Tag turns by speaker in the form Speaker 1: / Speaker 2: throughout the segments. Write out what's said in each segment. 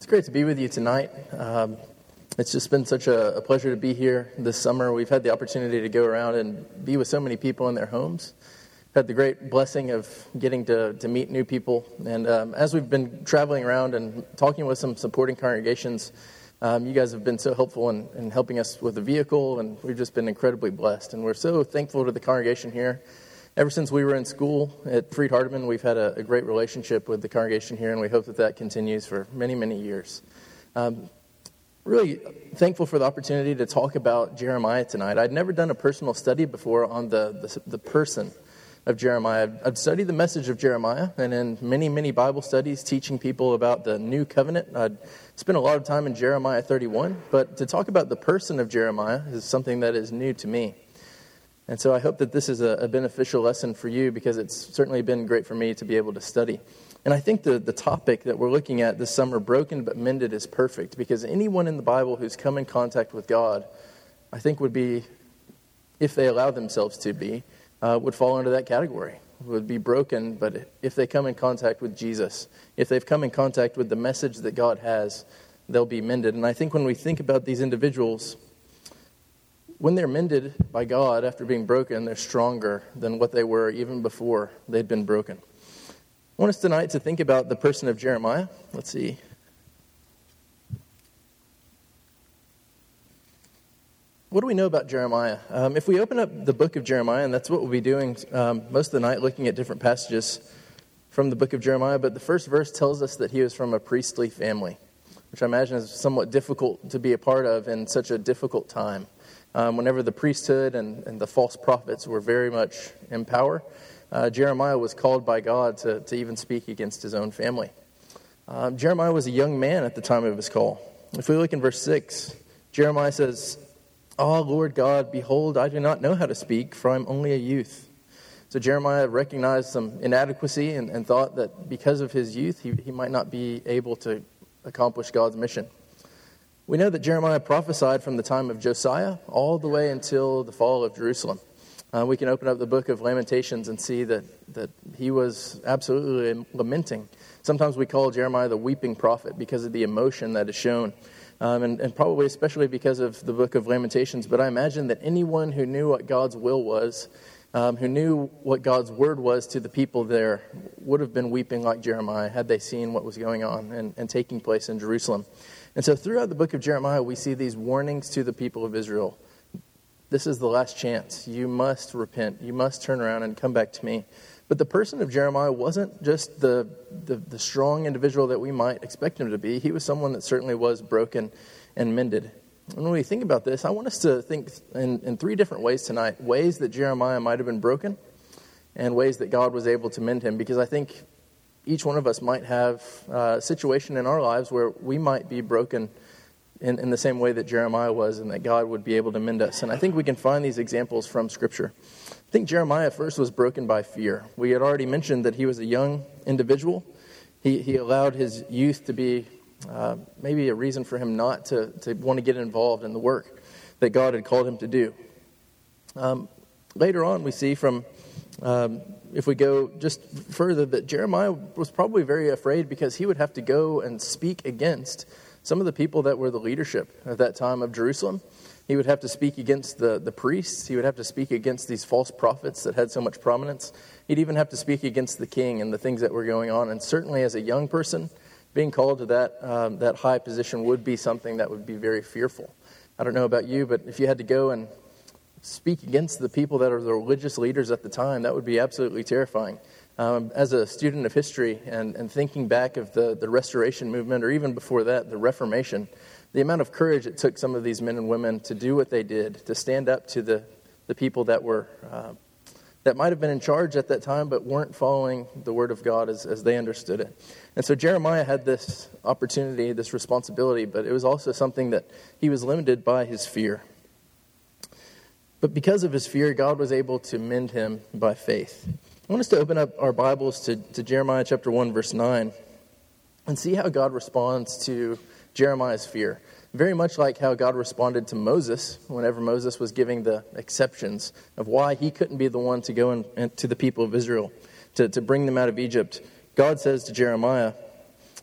Speaker 1: It's great to be with you tonight. It's just been such a pleasure to be here this summer. We've had the opportunity to go around and be with so many people in their homes. Had the great blessing of getting to meet new people. And as we've been traveling around and talking with some supporting congregations, you guys have been so helpful in helping us with the vehicle, and we've just been incredibly blessed. And we're so thankful to the congregation here. Ever since we were in school at Freed-Hardeman, we've had a great relationship with the congregation here, and we hope that continues for many, many years. Really thankful for the opportunity to talk about Jeremiah tonight. I'd never done a personal study before on the person of Jeremiah. I'd studied the message of Jeremiah, and in many, many Bible studies teaching people about the new covenant, I'd spent a lot of time in Jeremiah 31, but to talk about the person of Jeremiah is something that is new to me. And so I hope that this is a beneficial lesson for you, because it's certainly been great for me to be able to study. And I think the topic that we're looking at this summer, broken but mended, is perfect, because anyone in the Bible who's come in contact with God, I think would be, if they allow themselves to be, would fall into that category, would be broken, but if they come in contact with Jesus, if they've come in contact with the message that God has, they'll be mended. And I think when we think about these individuals, when they're mended by God after being broken, they're stronger than what they were even before they'd been broken. I want us tonight to think about the person of Jeremiah. Let's see. What do we know about Jeremiah? If we open up the book of Jeremiah, and that's what we'll be doing most of the night, looking at different passages from the book of Jeremiah, but the first verse tells us that he was from a priestly family, which I imagine is somewhat difficult to be a part of in such a difficult time. Whenever the priesthood and the false prophets were very much in power, Jeremiah was called by God to even speak against his own family. Jeremiah was a young man at the time of his call. If we look in verse 6, Jeremiah says, "Ah, Lord God, behold, I do not know how to speak, for I am only a youth." So Jeremiah recognized some inadequacy and thought that because of his youth, he might not be able to accomplish God's mission. We know that Jeremiah prophesied from the time of Josiah all the way until the fall of Jerusalem. We can open up the book of Lamentations and see that he was absolutely lamenting. Sometimes we call Jeremiah the weeping prophet because of the emotion that is shown, and probably especially because of the book of Lamentations. But I imagine that anyone who knew what God's will was, who knew what God's word was to the people there, would have been weeping like Jeremiah had they seen what was going on and taking place in Jerusalem. And so throughout the book of Jeremiah, we see these warnings to the people of Israel. This is the last chance. You must repent. You must turn around and come back to me. But the person of Jeremiah wasn't just the strong individual that we might expect him to be. He was someone that certainly was broken and mended. And when we think about this, I want us to think in three different ways tonight. Ways that Jeremiah might have been broken, and ways that God was able to mend him. Because I think each one of us might have a situation in our lives where we might be broken in the same way that Jeremiah was, and that God would be able to mend us. And I think we can find these examples from Scripture. I think Jeremiah first was broken by fear. We had already mentioned that he was a young individual. He allowed his youth to be maybe a reason for him not to want to get involved in the work that God had called him to do. Later on, we see from if we go just further, that Jeremiah was probably very afraid because he would have to go and speak against some of the people that were the leadership at that time of Jerusalem. He would have to speak against the priests. He would have to speak against these false prophets that had so much prominence. He'd even have to speak against the king and the things that were going on. And certainly as a young person, being called to that high position would be something that would be very fearful. I don't know about you, but if you had to go and speak against the people that are the religious leaders at the time, that would be absolutely terrifying. As a student of history and thinking back of the Restoration movement, or even before that, the Reformation, the amount of courage it took some of these men and women to do what they did, to stand up to the people that were that might have been in charge at that time, but weren't following the word of God as they understood it. And so Jeremiah had this opportunity, this responsibility, but it was also something that he was limited by his fear. But because of his fear, God was able to mend him by faith. I want us to open up our Bibles to Jeremiah chapter 1, verse 9, and see how God responds to Jeremiah's fear. Very much like how God responded to Moses whenever Moses was giving the exceptions of why he couldn't be the one to go to the people of Israel to bring them out of Egypt. God says to Jeremiah,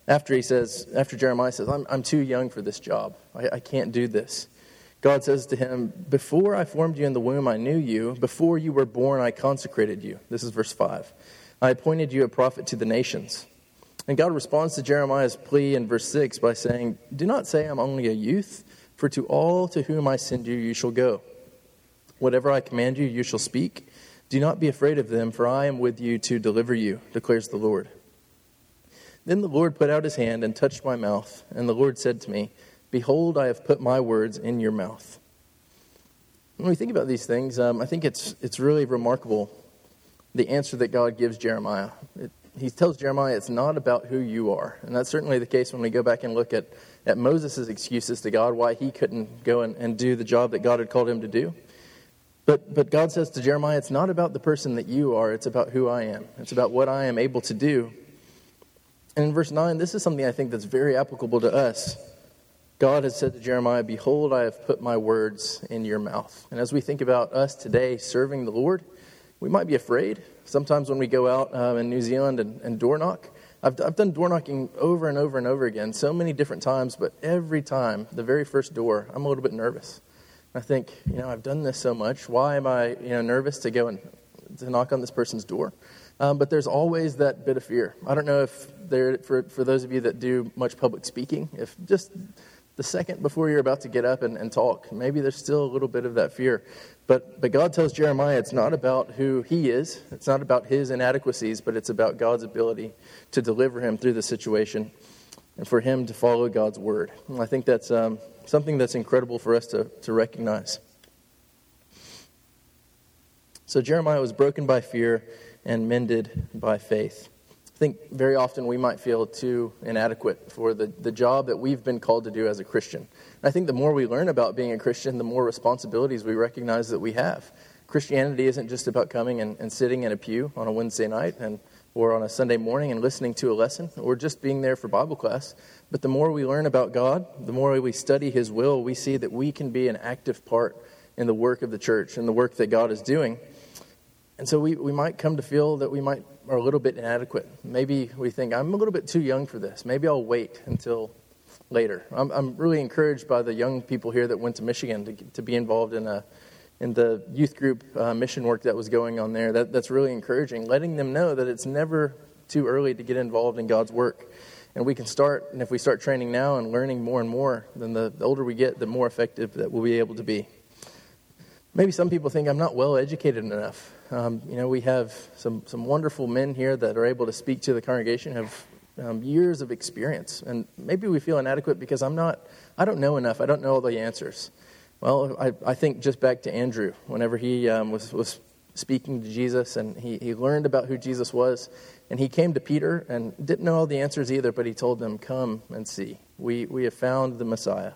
Speaker 1: After Jeremiah says, I'm too young for this job. I can't do this. God says to him, before I formed you in the womb, I knew you. Before you were born, I consecrated you. This is verse 5. I appointed you a prophet to the nations. And God responds to Jeremiah's plea in verse 6 by saying, do not say I'm only a youth, for to all to whom I send you, you shall go. Whatever I command you, you shall speak. Do not be afraid of them, for I am with you to deliver you, declares the Lord. Then the Lord put out his hand and touched my mouth, and the Lord said to me, behold, I have put my words in your mouth. When we think about these things, I think it's really remarkable, the answer that God gives Jeremiah. He tells Jeremiah it's not about who you are. And that's certainly the case when we go back and look at Moses' excuses to God, why he couldn't go and do the job that God had called him to do. But God says to Jeremiah, it's not about the person that you are, it's about who I am. It's about what I am able to do. And in verse 9, this is something I think that's very applicable to us. God has said to Jeremiah, behold, I have put my words in your mouth. And as we think about us today serving the Lord, we might be afraid. Sometimes when we go out in New Zealand and door knock, I've done door knocking over and over and over again, so many different times, but every time, the very first door, I'm a little bit nervous. I think, I've done this so much. Why am I, nervous to go and to knock on this person's door? But there's always that bit of fear. I don't know if for those of you that do much public speaking, if just the second before you're about to get up and talk, maybe there's still a little bit of that fear. But God tells Jeremiah it's not about who he is. It's not about his inadequacies, but it's about God's ability to deliver him through the situation and for him to follow God's word. And I think that's something that's incredible for us to recognize. So Jeremiah was broken by fear and mended by faith. I think very often we might feel too inadequate for the job that we've been called to do as a Christian. And I think the more we learn about being a Christian, the more responsibilities we recognize that we have. Christianity isn't just about coming and sitting in a pew on a Wednesday night or on a Sunday morning and listening to a lesson or just being there for Bible class. But the more we learn about God, the more we study his will, we see that we can be an active part in the work of the church and the work that God is doing. And so we might come to feel that we are a little bit inadequate. Maybe we think, I'm a little bit too young for this. Maybe I'll wait until later. I'm really encouraged by the young people here that went to Michigan to be involved in the youth group mission work that was going on there. That's really encouraging, letting them know that it's never too early to get involved in God's work. And we can start, and if we start training now and learning more and more, then the older we get, the more effective that we'll be able to be. Maybe some people think I'm not well educated enough. We have some wonderful men here that are able to speak to the congregation, have years of experience. And maybe we feel inadequate because I don't know enough. I don't know all the answers. Well, I think just back to Andrew, whenever he was speaking to Jesus and he learned about who Jesus was. And he came to Peter and didn't know all the answers either, but he told them, come and see. We have found the Messiah.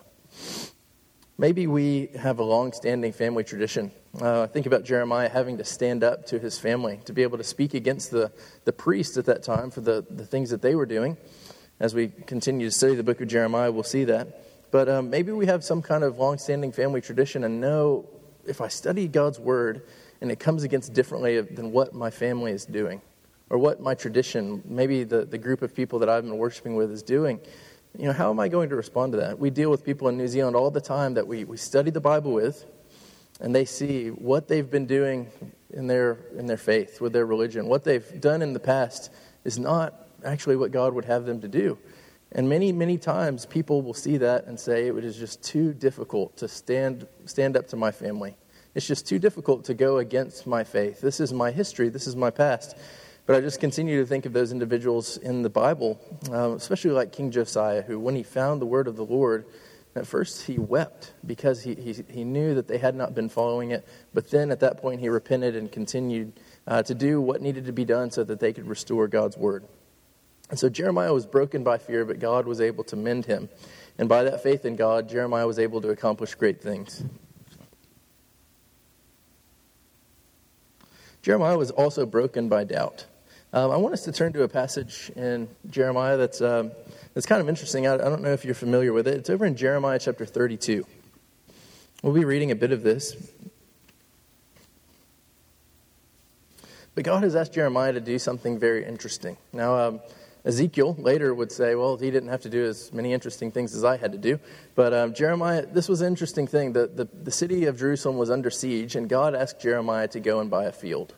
Speaker 1: Maybe we have a long-standing family tradition. Think about Jeremiah having to stand up to his family, to be able to speak against the priests at that time for the things that they were doing. As we continue to study the book of Jeremiah, we'll see that. But maybe we have some kind of long-standing family tradition and know if I study God's word and it comes against differently than what my family is doing or what my tradition, maybe the group of people that I've been worshiping with is doing, how am I going to respond to that? We deal with people in New Zealand all the time that we study the Bible with, and they see what they've been doing in their faith, with their religion. What they've done in the past is not actually what God would have them to do. And many, many times people will see that and say, it is just too difficult to stand up to my family. It's just too difficult to go against my faith. This is my history. This is my past. But I just continue to think of those individuals in the Bible, especially like King Josiah, who when he found the word of the Lord, at first he wept because he knew that they had not been following it. But then at that point he repented and continued to do what needed to be done so that they could restore God's word. And so Jeremiah was broken by fear, but God was able to mend him. And by that faith in God, Jeremiah was able to accomplish great things. Jeremiah was also broken by doubt. I want us to turn to a passage in Jeremiah that's kind of interesting. I don't know if you're familiar with it. It's over in Jeremiah chapter 32. We'll be reading a bit of this. But God has asked Jeremiah to do something very interesting. Now, Ezekiel later would say, well, he didn't have to do as many interesting things as I had to do. But Jeremiah, this was an interesting thing. The city of Jerusalem was under siege, and God asked Jeremiah to go and buy a field.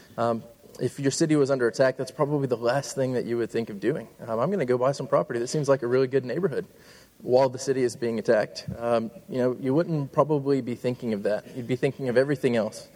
Speaker 1: If your city was under attack, that's probably the last thing that you would think of doing. I'm going to go buy some property. That seems like a really good neighborhood while the city is being attacked. You wouldn't probably be thinking of that. You'd be thinking of everything else.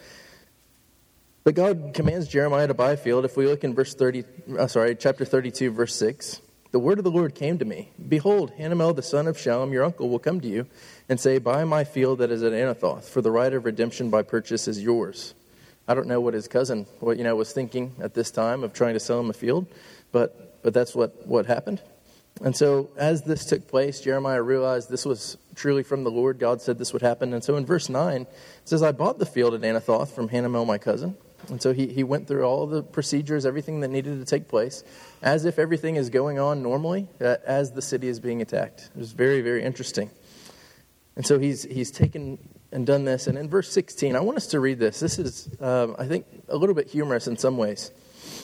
Speaker 1: But God commands Jeremiah to buy a field. If we look in chapter 32, verse 6, the word of the Lord came to me. Behold, Hanamel, the son of Shallum, your uncle, will come to you and say, buy my field that is at Anathoth, for the right of redemption by purchase is yours. I don't know what his cousin was thinking at this time of trying to sell him a field, but that's what happened. And so as this took place, Jeremiah realized this was truly from the Lord. God said this would happen. And so in verse 9, it says, I bought the field at Anathoth from Hanamel, my cousin. And so he went through all the procedures, everything that needed to take place, as if everything is going on normally, as the city is being attacked. It was very, very interesting. And so he's taken and done this. And in verse 16, I want us to read this. This is, I think, a little bit humorous in some ways.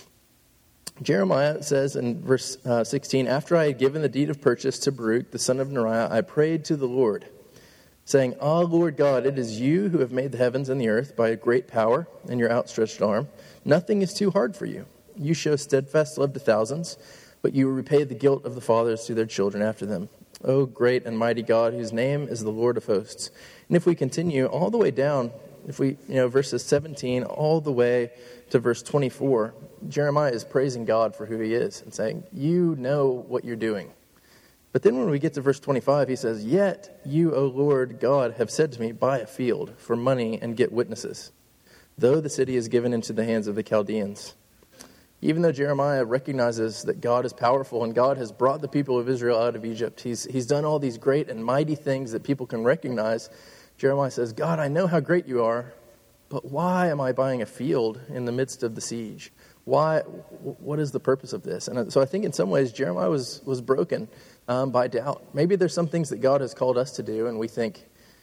Speaker 1: Jeremiah says in verse 16, after I had given the deed of purchase to Baruch, the son of Neriah, I prayed to the Lord, saying, Ah, Lord God, it is you who have made the heavens and the earth by a great power and your outstretched arm. Nothing is too hard for you. You show steadfast love to thousands, but you repay the guilt of the fathers to their children after them. O great and mighty God, whose name is the Lord of hosts. And if we continue all the way down, verses 17 all the way to verse 24, Jeremiah is praising God for who he is and saying, you know what you're doing. But then when we get to verse 25, he says, yet you, O Lord God, have said to me, buy a field for money and get witnesses, though the city is given into the hands of the Chaldeans. Even though Jeremiah recognizes that God is powerful and God has brought the people of Israel out of Egypt, he's done all these great and mighty things that people can recognize. Jeremiah says, God, I know how great you are, but why am I buying a field in the midst of the siege? Why? What is the purpose of this? And so I think in some ways Jeremiah was broken by doubt. Maybe there's some things that God has called us to do, and we think,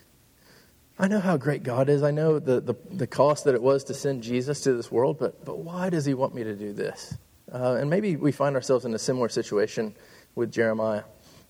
Speaker 1: I know how great God is. I know the cost that it was to send Jesus to this world, but why does he want me to do this? And maybe we find ourselves in a similar situation with Jeremiah.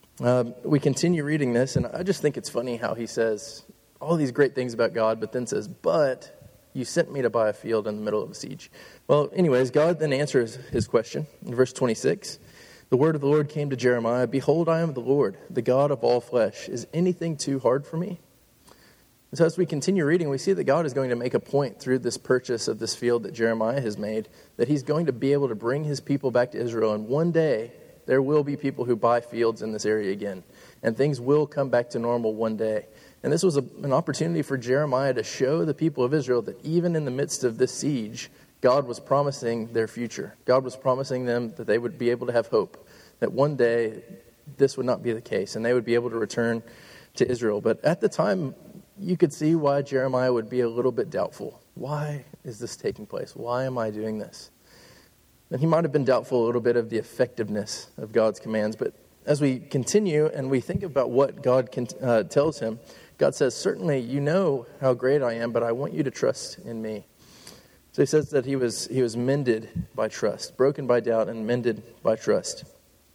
Speaker 1: We continue reading this, and I just think it's funny how he says all these great things about God, but then says, but you sent me to buy a field in the middle of a siege. Well, anyways, God then answers his question. In verse 26, the word of the Lord came to Jeremiah, behold, I am the Lord, the God of all flesh. Is anything too hard for me? And so as we continue reading, we see that God is going to make a point through this purchase of this field that Jeremiah has made, that he's going to be able to bring his people back to Israel. And one day, there will be people who buy fields in this area again. And things will come back to normal one day. And this was an opportunity for Jeremiah to show the people of Israel that even in the midst of this siege, God was promising their future. God was promising them that they would be able to have hope, that one day this would not be the case, and they would be able to return to Israel. But at the time, you could see why Jeremiah would be a little bit doubtful. Why is this taking place? Why am I doing this? And he might have been doubtful a little bit of the effectiveness of God's commands. But as we continue and we think about what God tells him, God says, certainly you know how great I am, but I want you to trust in me. So he says that he was mended by trust, broken by doubt and mended by trust.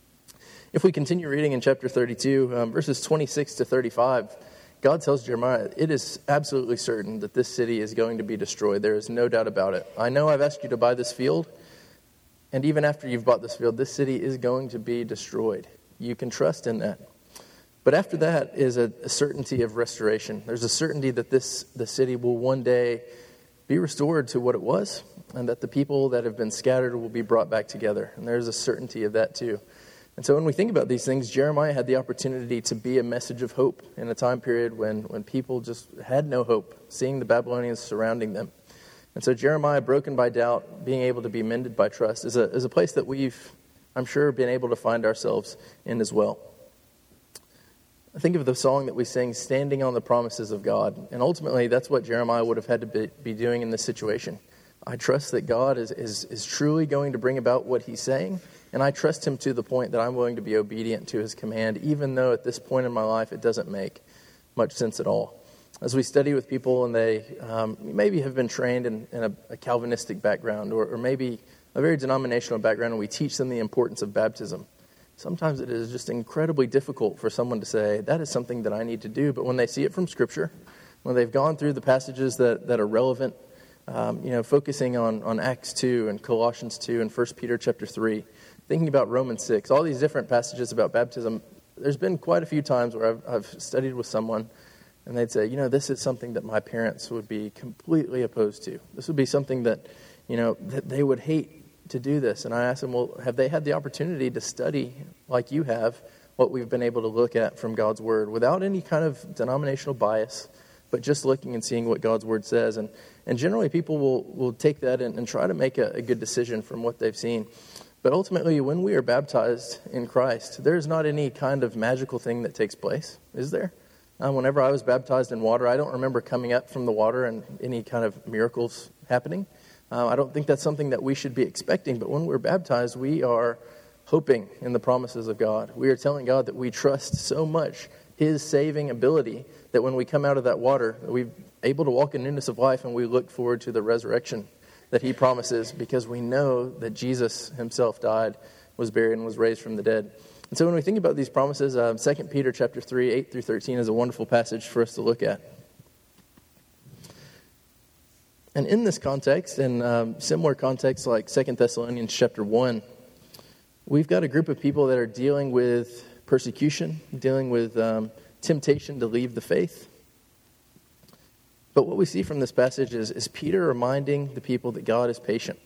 Speaker 1: If we continue reading in chapter 32, verses 26 to 35, God tells Jeremiah, it is absolutely certain that this city is going to be destroyed. There is no doubt about it. I know I've asked you to buy this field, and even after you've bought this field, this city is going to be destroyed. You can trust in that. But after that is a certainty of restoration. There's a certainty that the city will one day be restored to what it was, and that the people that have been scattered will be brought back together. And there's a certainty of that too. And so when we think about these things, Jeremiah had the opportunity to be a message of hope in a time period when people just had no hope, seeing the Babylonians surrounding them. And so Jeremiah, broken by doubt, being able to be mended by trust, is a place that we've, I'm sure, been able to find ourselves in as well. I think of the song that we sing, Standing on the Promises of God. And ultimately, that's what Jeremiah would have had to be doing in this situation. I trust that God is truly going to bring about what he's saying. And I trust him to the point that I'm willing to be obedient to his command, even though at this point in my life it doesn't make much sense at all. As we study with people and they maybe have been trained in a Calvinistic background or maybe a very denominational background and we teach them the importance of baptism, sometimes it is just incredibly difficult for someone to say, that is something that I need to do. But when they see it from Scripture, when they've gone through the passages that are relevant, focusing on Acts 2 and Colossians 2 and 1 Peter chapter 3, thinking about Romans 6, all these different passages about baptism, there's been quite a few times where I've studied with someone and they'd say, this is something that my parents would be completely opposed to. This would be something that, that they would hate to do this. And I asked them, well, have they had the opportunity to study like you have what we've been able to look at from God's Word without any kind of denominational bias, but just looking and seeing what God's Word says? And generally people will take that and try to make a good decision from what they've seen. But ultimately, when we are baptized in Christ, there's not any kind of magical thing that takes place, is there? Whenever I was baptized in water, I don't remember coming up from the water and any kind of miracles happening. I don't think that's something that we should be expecting. But when we're baptized, we are hoping in the promises of God. We are telling God that we trust so much His saving ability that when we come out of that water, we're able to walk in newness of life, and we look forward to the resurrection that He promises, because we know that Jesus Himself died, was buried, and was raised from the dead. And so when we think about these promises, 2 Peter chapter 3, 8 through 13 is a wonderful passage for us to look at. And in this context, and similar context like 2 Thessalonians chapter 1, we've got a group of people that are dealing with persecution, dealing with temptation to leave the faith. But what we see from this passage is Peter reminding the people that God is patient.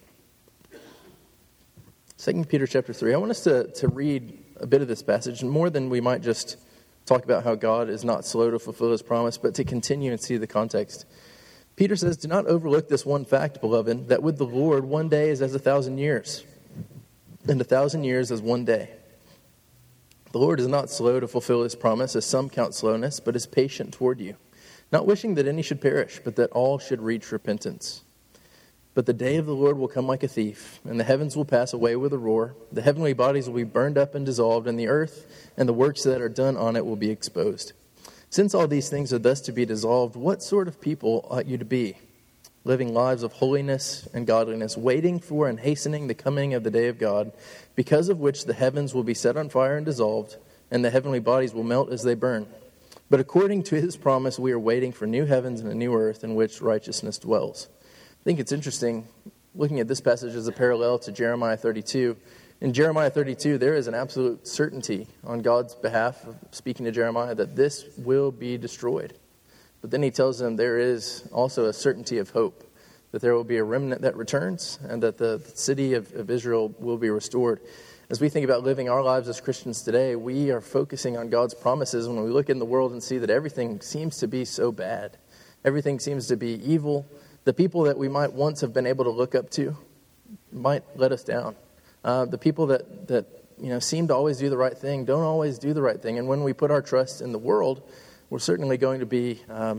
Speaker 1: 2 Peter chapter 3, I want us to read a bit of this passage, and more than we might just talk about how God is not slow to fulfill His promise, but to continue and see the context. Peter says, "Do not overlook this one fact, beloved, that with the Lord 1 day is as 1,000 years, and 1,000 years as 1 day. The Lord is not slow to fulfill His promise, as some count slowness, but is patient toward you, not wishing that any should perish, but that all should reach repentance. But the day of the Lord will come like a thief, and the heavens will pass away with a roar. The heavenly bodies will be burned up and dissolved, and the earth and the works that are done on it will be exposed. Since all these things are thus to be dissolved, what sort of people ought you to be? Living lives of holiness and godliness, waiting for and hastening the coming of the day of God, because of which the heavens will be set on fire and dissolved, and the heavenly bodies will melt as they burn. But according to His promise, we are waiting for new heavens and a new earth in which righteousness dwells." I think it's interesting looking at this passage as a parallel to Jeremiah 32. In Jeremiah 32, there is an absolute certainty on God's behalf, speaking to Jeremiah, that this will be destroyed. But then He tells them there is also a certainty of hope, that there will be a remnant that returns, and that the city of Israel will be restored. As we think about living our lives as Christians today, we are focusing on God's promises when we look in the world and see that everything seems to be so bad. Everything seems to be evil. The people that we might once have been able to look up to might let us down. The people that seem to always do the right thing don't always do the right thing. And when we put our trust in the world, we're certainly going to be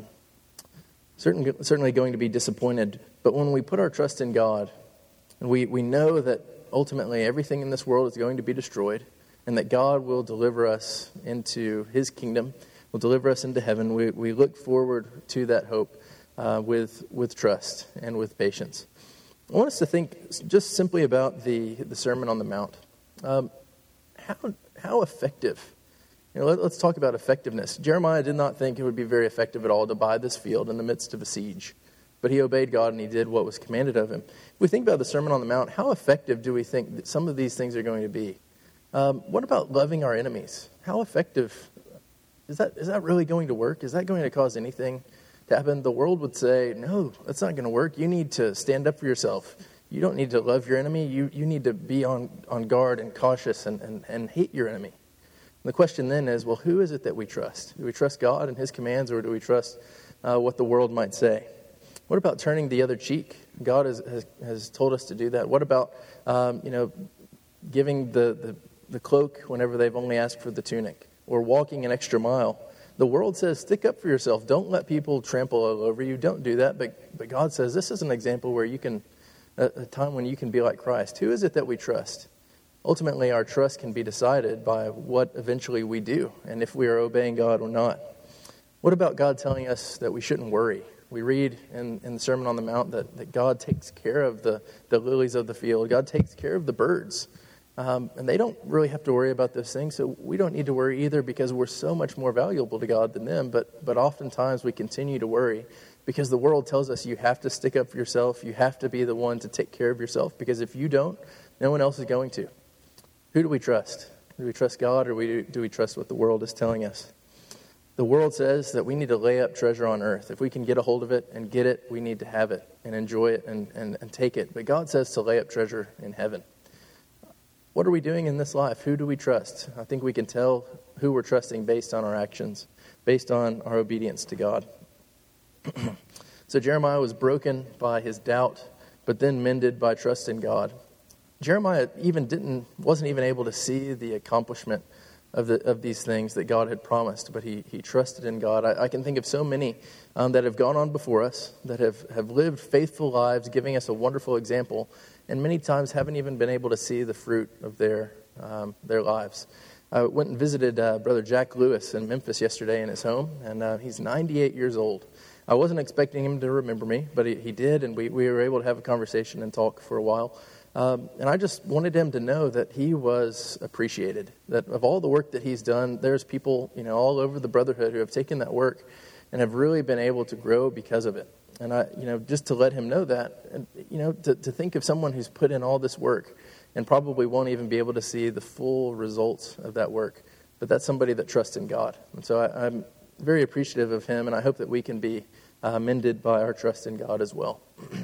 Speaker 1: certainly going to be disappointed. But when we put our trust in God, and we know that ultimately everything in this world is going to be destroyed, and that God will deliver us into His kingdom, will deliver us into heaven, we look forward to that hope with trust and with patience. I want us to think just simply about the Sermon on the Mount. How effective? Let's talk about effectiveness. Jeremiah did not think it would be very effective at all to buy this field in the midst of a siege, but he obeyed God and he did what was commanded of him. If we think about the Sermon on the Mount, how effective do we think that some of these things are going to be? What about loving our enemies? How effective is that really going to work? Is that going to cause anything to happen? The world would say, no, that's not going to work. You need to stand up for yourself. You don't need to love your enemy. You need to be on guard and cautious and hate your enemy. And the question then is, well, who is it that we trust? Do we trust God and His commands, or do we trust what the world might say? What about turning the other cheek? God has told us to do that. What about giving the cloak whenever they've only asked for the tunic, or walking an extra mile? The world says, stick up for yourself. Don't let people trample all over you. Don't do that. But God says this is an example where you can, a time when you can be like Christ. Who is it that we trust? Ultimately, our trust can be decided by what eventually we do, and if we are obeying God or not. What about God telling us that we shouldn't worry? We read in the Sermon on the Mount that God takes care of the lilies of the field. God takes care of the birds. And they don't really have to worry about those things, so we don't need to worry either because we're so much more valuable to God than them. But oftentimes we continue to worry because the world tells us you have to stick up for yourself. You have to be the one to take care of yourself because if you don't, no one else is going to. Who do we trust? Do we trust God or do we trust what the world is telling us? The world says that we need to lay up treasure on earth. If we can get a hold of it and get it, we need to have it and enjoy it and take it. But God says to lay up treasure in heaven. What are we doing in this life? Who do we trust? I think we can tell who we're trusting based on our actions, based on our obedience to God. So Jeremiah was broken by his doubt, but then mended by trust in God. Jeremiah wasn't even able to see the accomplishment of these things that God had promised, but he trusted in God. I can think of so many that have gone on before us, that have lived faithful lives, giving us a wonderful example, and many times haven't even been able to see the fruit of their lives. I went and visited Brother Jack Lewis in Memphis yesterday in his home, and he's 98 years old. I wasn't expecting him to remember me, but he did, and we were able to have a conversation and talk for a while. And I just wanted him to know that he was appreciated, that of all the work that he's done, there's people, all over the brotherhood who have taken that work and have really been able to grow because of it. And just to let him know that, and, to think of someone who's put in all this work and probably won't even be able to see the full results of that work, but that's somebody that trusts in God. And so I'm very appreciative of him, and I hope that we can be mended by our trust in God as well.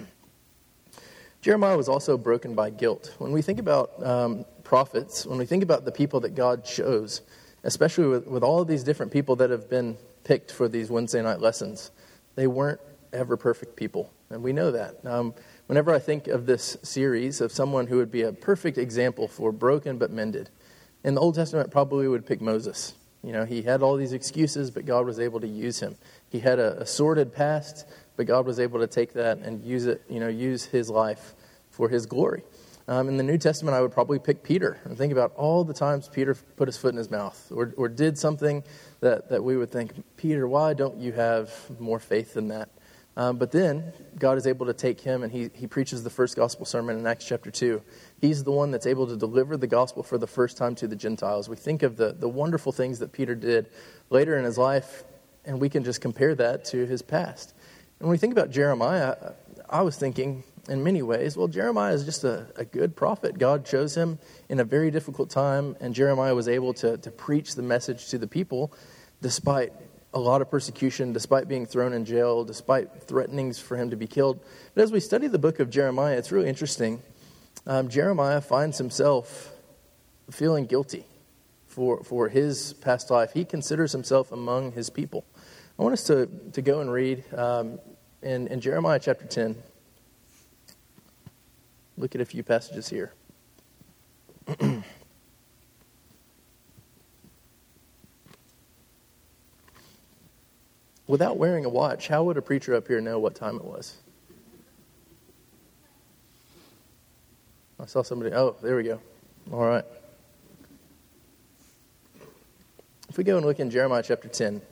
Speaker 1: Jeremiah was also broken by guilt. When we think about prophets, when we think about the people that God chose, especially with all of these different people that have been picked for these Wednesday night lessons, they weren't ever perfect people, and we know that. Whenever I think of this series of someone who would be a perfect example for broken but mended, in the Old Testament probably would pick Moses. He had all these excuses, but God was able to use him. He had a sordid past, but God was able to take that and use it, use his life for his glory. In the New Testament, I would probably pick Peter and think about all the times Peter put his foot in his mouth or did something that we would think, Peter, why don't you have more faith than that? But then God is able to take him and he preaches the first gospel sermon in Acts chapter 2. He's the one that's able to deliver the gospel for the first time to the Gentiles. We think of the wonderful things that Peter did later in his life, and we can just compare that to his past. And when we think about Jeremiah, I was thinking in many ways, well, Jeremiah is just a good prophet. God chose him in a very difficult time, and Jeremiah was able to preach the message to the people despite a lot of persecution, despite being thrown in jail, despite threatenings for him to be killed. But as we study the book of Jeremiah, it's really interesting. Jeremiah finds himself feeling guilty for his past life. He considers himself among his people. I want us to go and read in Jeremiah chapter 10. Look at a few passages here. Without wearing a watch, how would a preacher up here know what time it was? I saw somebody. Oh, there we go. All right. If we go and look in Jeremiah chapter 10.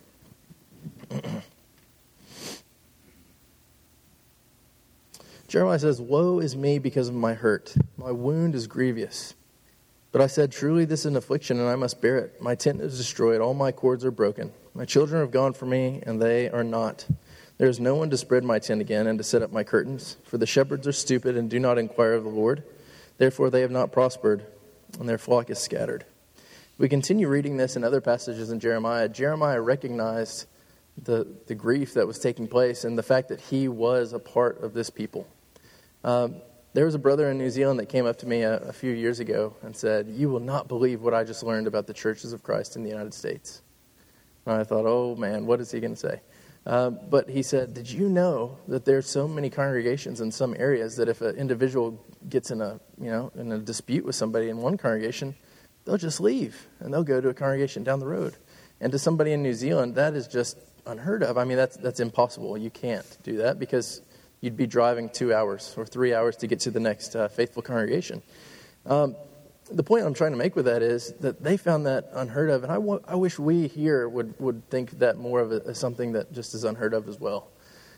Speaker 1: Jeremiah says, "Woe is me because of my hurt. My wound is grievous. But I said, truly this is an affliction, and I must bear it. My tent is destroyed. All my cords are broken. My children have gone from me, and they are not. There is no one to spread my tent again and to set up my curtains. For the shepherds are stupid and do not inquire of the Lord. Therefore they have not prospered, and their flock is scattered." We continue reading this in other passages in Jeremiah. Jeremiah recognized the grief that was taking place and the fact that he was a part of this people. There was a brother in New Zealand that came up to me a few years ago and said, "You will not believe what I just learned about the churches of Christ in the United States." And I thought, oh man, what is he going to say? But he said, "Did you know that there's so many congregations in some areas that if an individual gets in a dispute with somebody in one congregation, they'll just leave and they'll go to a congregation down the road." And to somebody in New Zealand, that is just unheard of. I mean, that's impossible. You can't do that because you'd be driving 2 hours or 3 hours to get to the next faithful congregation. The point I'm trying to make with that is that they found that unheard of, and I wish we here would think that more of it as something that just is unheard of as well.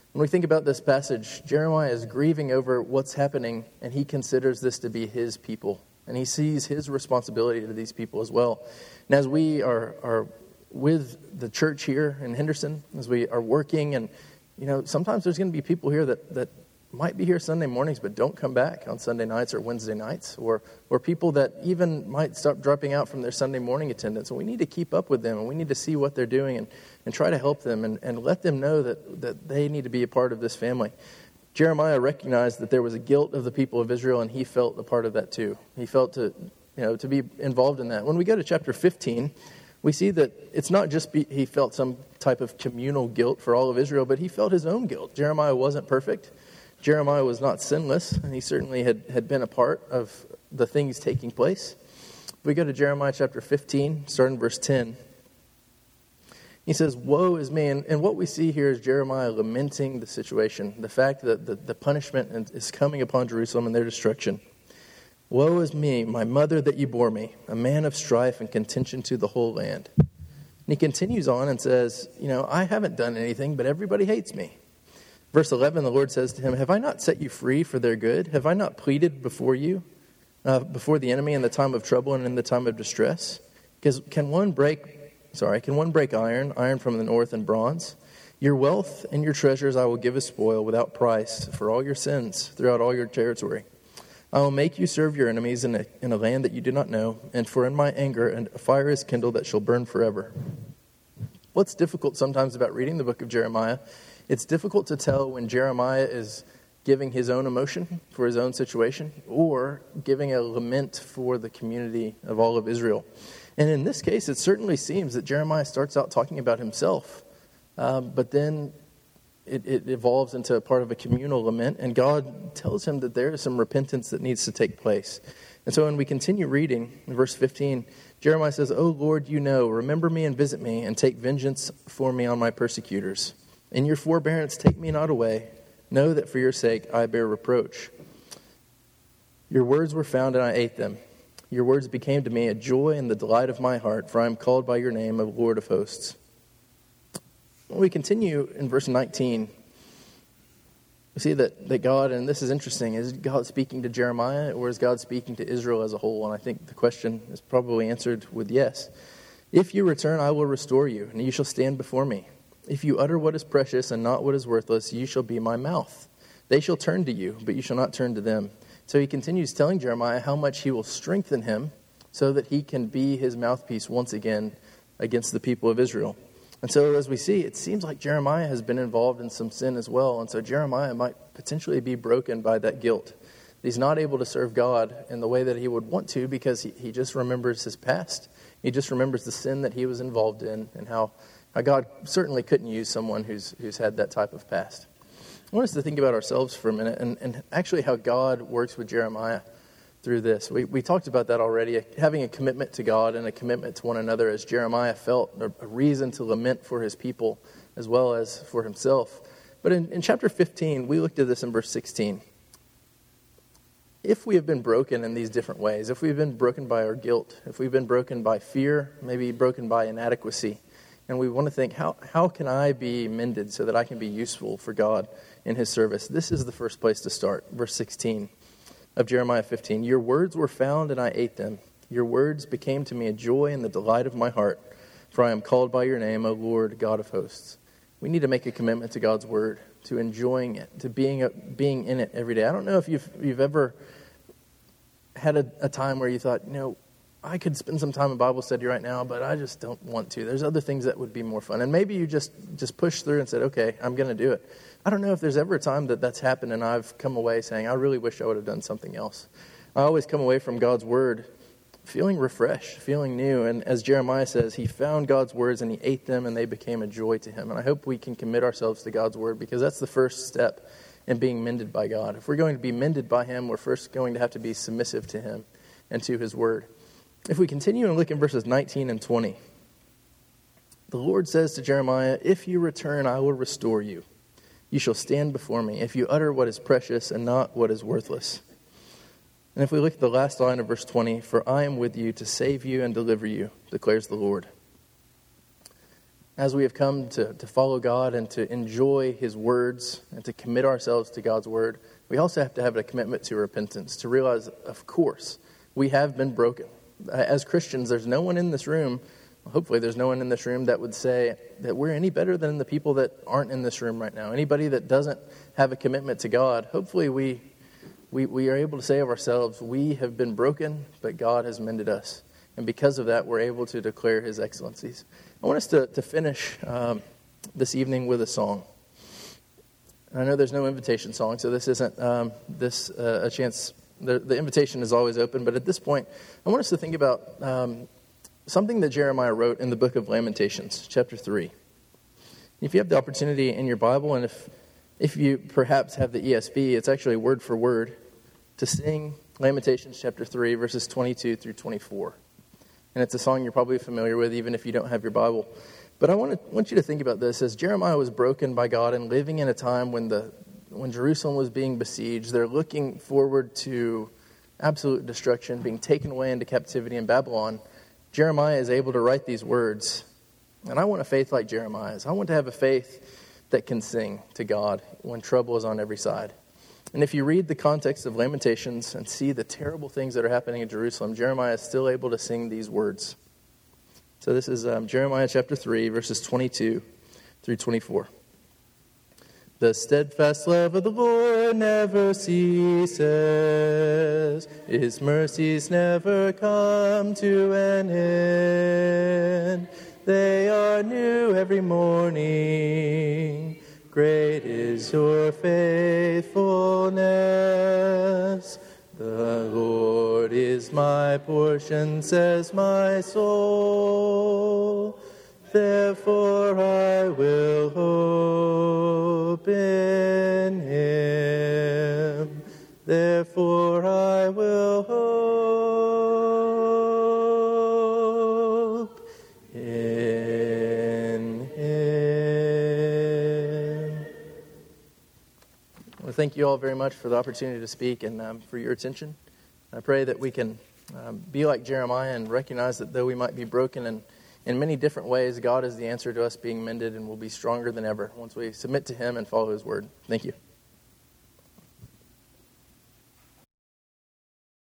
Speaker 1: When we think about this passage, Jeremiah is grieving over what's happening, and he considers this to be his people. And he sees his responsibility to these people as well. And as we are with the church here in Henderson, as we are working, and sometimes there's going to be people here that might be here Sunday mornings but don't come back on Sunday nights or Wednesday nights, or people that even might start dropping out from their Sunday morning attendance. And we need to keep up with them, and we need to see what they're doing and try to help them and let them know that they need to be a part of this family. Jeremiah recognized that there was a guilt of the people of Israel, and he felt a part of that too. He felt to be involved in that. When we go to chapter 15, we see that it's not just he felt some type of communal guilt for all of Israel, but he felt his own guilt. Jeremiah wasn't perfect. Jeremiah was not sinless, and he certainly had been a part of the things taking place. We go to Jeremiah chapter 15, starting verse 10. He says, "Woe is me." And what we see here is Jeremiah lamenting the situation, the fact that the punishment is coming upon Jerusalem and their destruction. "Woe is me, my mother that you bore me, a man of strife and contention to the whole land." And he continues on and says, I haven't done anything, but everybody hates me. Verse 11, the Lord says to him, "Have I not set you free for their good? Have I not pleaded before you, before the enemy in the time of trouble and in the time of distress? Because can one break iron from the north and bronze? Your wealth and your treasures I will give as spoil without price for all your sins throughout all your territory. I will make you serve your enemies in a land that you do not know, and for in my anger and a fire is kindled that shall burn forever." What's difficult sometimes about reading the book of Jeremiah, it's difficult to tell when Jeremiah is giving his own emotion for his own situation or giving a lament for the community of all of Israel. And in this case, it certainly seems that Jeremiah starts out talking about himself, but then it evolves into a part of a communal lament, and God tells him that there is some repentance that needs to take place. And so when we continue reading in verse 15, Jeremiah says, "O Lord, remember me and visit me, and take vengeance for me on my persecutors. In your forbearance take me not away. Know that for your sake I bear reproach. Your words were found and I ate them. Your words became to me a joy and the delight of my heart, for I am called by your name, O Lord of hosts." When we continue in verse 19, we see that God, and this is interesting, is God speaking to Jeremiah or is God speaking to Israel as a whole? And I think the question is probably answered with yes. "If you return, I will restore you, and you shall stand before me. If you utter what is precious and not what is worthless, you shall be my mouth. They shall turn to you, but you shall not turn to them." So he continues telling Jeremiah how much he will strengthen him so that he can be his mouthpiece once again against the people of Israel. And so as we see, it seems like Jeremiah has been involved in some sin as well. And so Jeremiah might potentially be broken by that guilt. He's not able to serve God in the way that he would want to because he just remembers his past. He just remembers the sin that he was involved in and how God certainly couldn't use someone who's had that type of past. I want us to think about ourselves for a minute and actually how God works with Jeremiah through this. We talked about that already, having a commitment to God and a commitment to one another, as Jeremiah felt a reason to lament for his people as well as for himself. But in chapter 15, we looked at this in verse 16. If we have been broken in these different ways, if we've been broken by our guilt, if we've been broken by fear, maybe broken by inadequacy, and we want to think, how can I be mended so that I can be useful for God in his service? This is the first place to start. Verse 16 of Jeremiah 15. "Your words were found and I ate them. Your words became to me a joy and the delight of my heart, for I am called by your name, O Lord, God of hosts." We need to make a commitment to God's word, to enjoying it, to being in it every day. I don't know if you've ever had a time where you thought, I could spend some time in Bible study right now, but I just don't want to. There's other things that would be more fun. And maybe you just pushed through and said, okay, I'm going to do it. I don't know if there's ever a time that's happened and I've come away saying, I really wish I would have done something else. I always come away from God's word feeling refreshed, feeling new. And as Jeremiah says, he found God's words and he ate them and they became a joy to him. And I hope we can commit ourselves to God's word, because that's the first step in being mended by God. If we're going to be mended by him, we're first going to have to be submissive to him and to his word. If we continue and look in verses 19 and 20, the Lord says to Jeremiah, "If you return, I will restore you. You shall stand before me if you utter what is precious and not what is worthless." And if we look at the last line of verse 20, "For I am with you to save you and deliver you, declares the Lord." as we have come to follow God and to enjoy His words and to commit ourselves to God's word, we also have to have a commitment to repentance, to realize, of course, we have been broken. As Christians, there's no one in this room, hopefully there's no one in this room that would say that we're any better than the people that aren't in this room right now. Anybody that doesn't have a commitment to God, hopefully we are able to say of ourselves, we have been broken, but God has mended us. And because of that, we're able to declare His excellencies. I want us to finish this evening with a song. I know there's no invitation song, so this isn't a chance. The invitation is always open, but at this point, I want us to think about something that Jeremiah wrote in the book of Lamentations, chapter 3. If you have the opportunity in your Bible, and if you perhaps have the ESV, it's actually word for word, to sing Lamentations chapter 3, verses 22 through 24. And it's a song you're probably familiar with, even if you don't have your Bible. But I want you to think about this. As Jeremiah was broken by God and living in a time when Jerusalem was being besieged, they're looking forward to absolute destruction, being taken away into captivity in Babylon. Jeremiah is able to write these words. And I want a faith like Jeremiah's. I want to have a faith that can sing to God when trouble is on every side. And if you read the context of Lamentations and see the terrible things that are happening in Jerusalem, Jeremiah is still able to sing these words. So this is Jeremiah chapter 3, verses 22 through 24. The steadfast love of the Lord never ceases. His mercies never come to an end. They are new every morning. Great is your faithfulness. The Lord is my portion, says my soul. Therefore I will hope in Him. Therefore I will hope in Him. Well, thank you all very much for the opportunity to speak and for your attention. I pray that we can be like Jeremiah and recognize that though we might be broken and in many different ways, God is the answer to us being mended and will be stronger than ever once we submit to Him and follow His word. Thank you.